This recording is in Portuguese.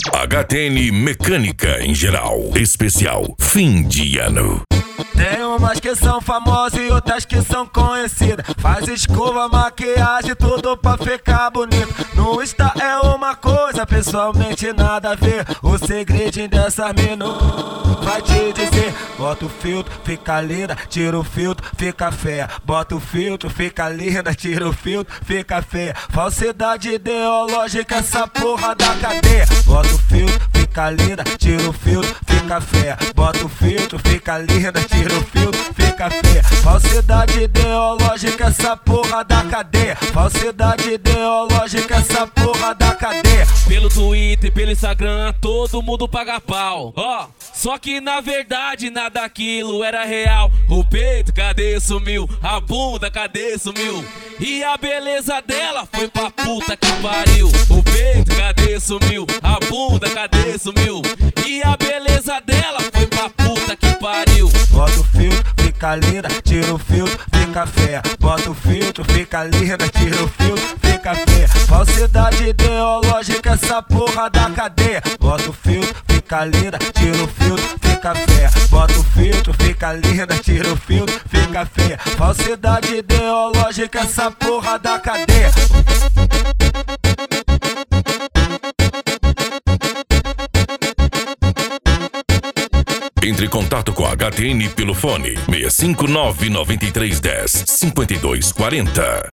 HTN Mecânica em geral. Especial fim de ano. Tem umas que são famosas e outras que são conhecidas. Faz escova, maquiagem, tudo pra ficar bonito. No Insta é uma coisa, pessoalmente nada a ver. O segredinho dessas meninas vai te dizer: bota o filtro, fica linda, tira o filtro, fica feia. Bota o filtro, fica linda, tira o filtro, fica feia. Falsidade ideológica, essa porra da cadeia. Bota o filtro, fica linda, tira o filtro, fica feia. Bota o filtro, fica linda, tira o filtro, fica feia. Falsidade ideológica, essa porra da cadeia. Falsidade ideológica, essa porra da cadeia. Pelo Twitter, pelo Instagram, todo mundo paga pau. Só que na verdade nada daquilo era real. O peito, cadê sumiu? A bunda, cadê sumiu? E a beleza dela foi pra puta que pariu. O peito, cadê sumiu? A bunda, cadê sumiu? E a beleza dela foi pra puta que pariu. Bota o filtro, fica linda, tira o filtro, fica feia. Bota o filtro, fica linda, tira o filtro, fica feia. Falsidade ideológica, essa porra da cadeia. Bota o filtro, fica linda, tira o filtro, fica feia. Bota o filtro, fica linda, tira o filtro, fica feia. Falsidade ideológica, essa porra da cadeia. Entre em contato com a HTN pelo fone 659-9310-5240.